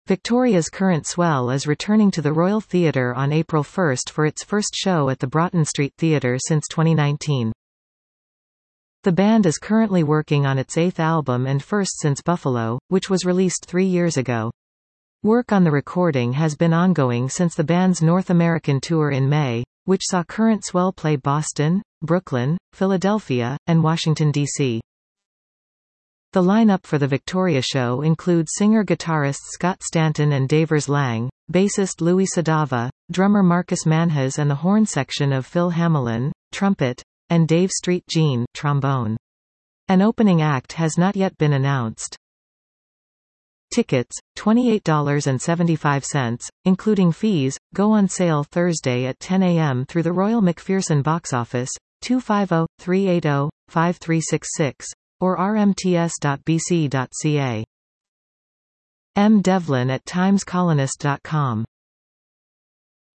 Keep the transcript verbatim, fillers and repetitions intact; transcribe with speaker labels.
Speaker 1: Victoria's current swell is returning to the Royal Theatre on April first for its first show at the Broughton Street Theatre since twenty nineteen. The band is currently working on its eighth album and first since Buffalo, which was released three years ago. Work on the recording has been ongoing since the band's North American tour in May, which saw current swell play Boston, Brooklyn, Philadelphia, and Washington, D C The lineup for the Victoria show includes singer-guitarists Scott Stanton and Davers Lang, bassist Louis Sadava, drummer Marcus Manhas and the horn section of Phil Hamelin, trumpet, and Dave Street Jean, trombone. An opening act has not yet been announced. Tickets, twenty-eight dollars and seventy-five cents, including fees, go on sale Thursday at ten a m through the Royal McPherson box office, two five zero, three eight zero, five three six six, or r m t s dot b c dot c a. M. Devlin at times colonist dot com